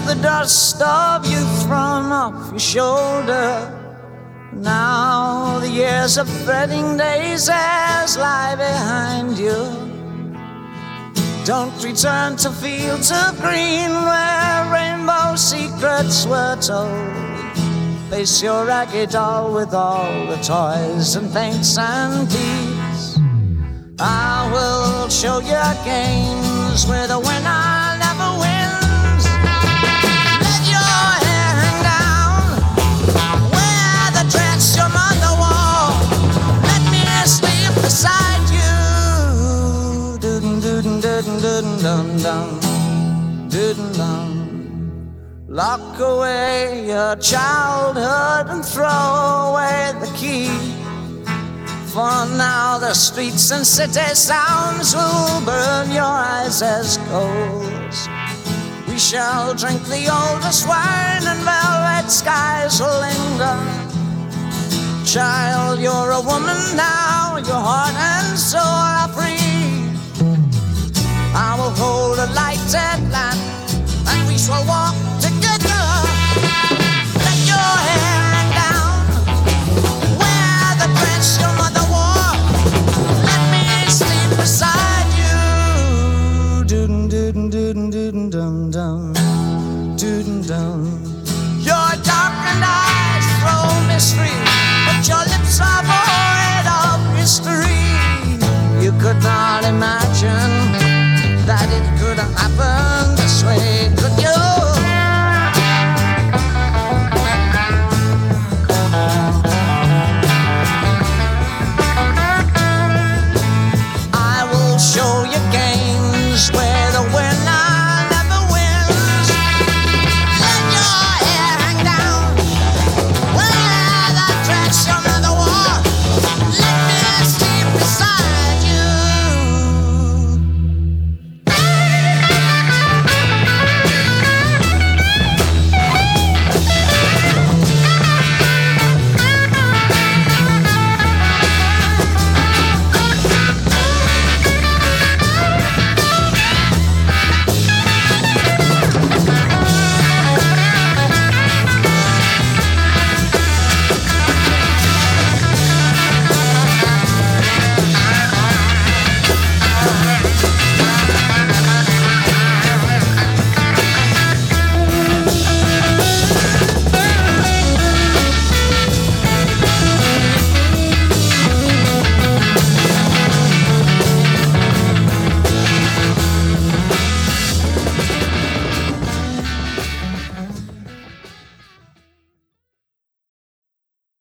the dust of youth from off your shoulder. Now the years of threading daisies lie behind you. Don't return to fields of green where rainbow secrets were told. Face your ragged doll with all the toys and paints and deeds. I will show you games where the winner never wins. Let your hair hang down, wear the dress your mother wore. Let me sleep beside you. Doo-dum-dum-dum-dum-dum. Lock away your childhood and throw away the key. For now the streets and city sounds will burn your eyes as coals. We shall drink the oldest wine and velvet skies will linger. Child, you're a woman now, your heart and soul are free. I will hold a lighted lamp and we shall walk